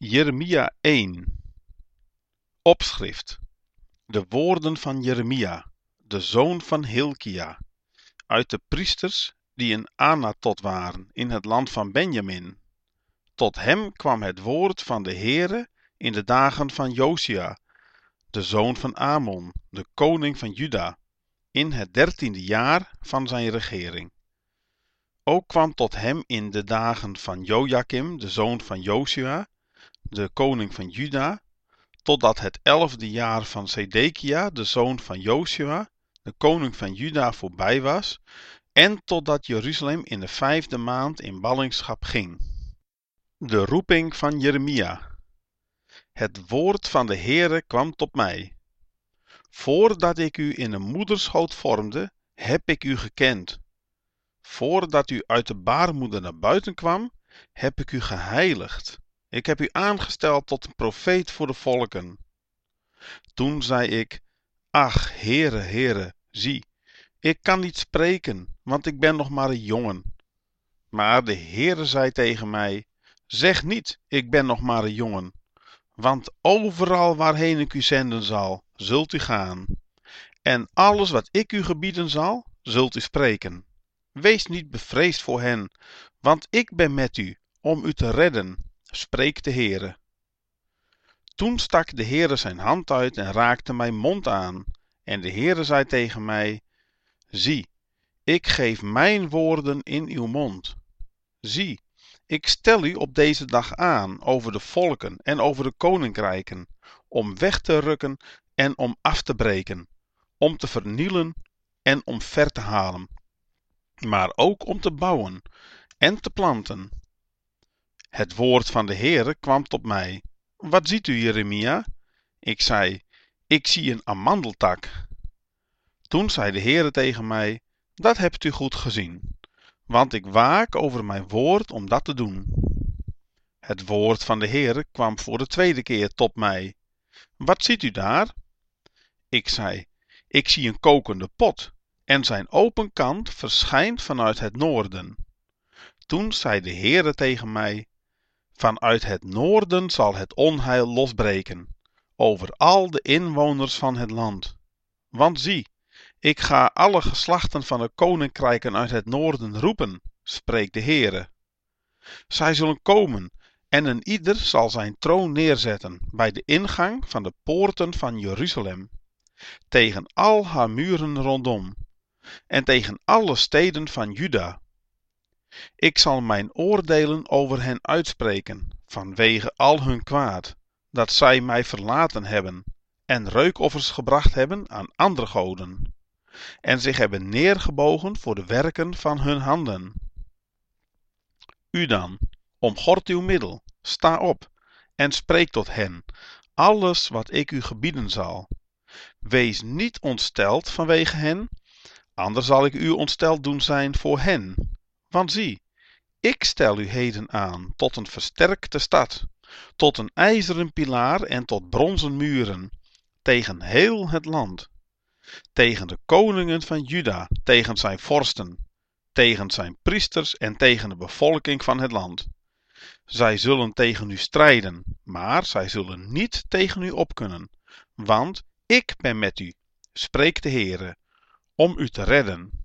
Jeremia 1. Opschrift. De woorden van Jeremia, de zoon van Hilkia, uit de priesters die in Anatot waren in het land van Benjamin. Tot hem kwam het woord van de Heere in de dagen van Josia, de zoon van Amon, de koning van Juda, in het 13e jaar van zijn regering. Ook kwam tot hem in de dagen van Jojakim, de zoon van Josia, de koning van Juda, totdat het 11e jaar van Zedekia, de zoon van Josua, de koning van Juda, voorbij was, en totdat Jeruzalem in de 5e maand in ballingschap ging. De roeping van Jeremia. Het woord van de Heere kwam tot mij. Voordat ik u in de moederschoot vormde, heb ik u gekend. Voordat u uit de baarmoeder naar buiten kwam, heb ik u geheiligd. Ik heb u aangesteld tot een profeet voor de volken. Toen zei ik, ach, Heere, Heere, zie, ik kan niet spreken, want ik ben nog maar een jongen. Maar de Heere zei tegen mij, zeg niet, ik ben nog maar een jongen, want overal waarheen ik u zenden zal, zult u gaan. En alles wat ik u gebieden zal, zult u spreken. Wees niet bevreesd voor hen, want ik ben met u, om u te redden, spreekt de Heere. Toen stak de Heere zijn hand uit en raakte mijn mond aan. En de Heere zei tegen mij, zie, ik geef mijn woorden in uw mond. Zie, ik stel u op deze dag aan over de volken en over de koninkrijken, om weg te rukken en om af te breken, om te vernielen en om ver te halen, maar ook om te bouwen en te planten. Het woord van de Heere kwam tot mij. Wat ziet u, Jeremia? Ik zei, ik zie een amandeltak. Toen zei de Heere tegen mij, dat hebt u goed gezien, want ik waak over mijn woord om dat te doen. Het woord van de Heere kwam voor de 2e keer tot mij. Wat ziet u daar? Ik zei, ik zie een kokende pot, en zijn open kant verschijnt vanuit het noorden. Toen zei de Heere tegen mij, vanuit het noorden zal het onheil losbreken, over al de inwoners van het land. Want zie, ik ga alle geslachten van de koninkrijken uit het noorden roepen, spreekt de Heere. Zij zullen komen, en een ieder zal zijn troon neerzetten bij de ingang van de poorten van Jeruzalem, tegen al haar muren rondom, en tegen alle steden van Juda. Ik zal mijn oordelen over hen uitspreken, vanwege al hun kwaad, dat zij mij verlaten hebben, en reukoffers gebracht hebben aan andere goden, en zich hebben neergebogen voor de werken van hun handen. U dan, omgord uw middel, sta op, en spreek tot hen, alles wat ik u gebieden zal. Wees niet ontsteld vanwege hen, anders zal ik u ontsteld doen zijn voor hen. Want zie, ik stel u heden aan tot een versterkte stad, tot een ijzeren pilaar en tot bronzen muren, tegen heel het land, tegen de koningen van Juda, tegen zijn vorsten, tegen zijn priesters en tegen de bevolking van het land. Zij zullen tegen u strijden, maar zij zullen niet tegen u op kunnen, want ik ben met u, spreekt de Heere, om u te redden.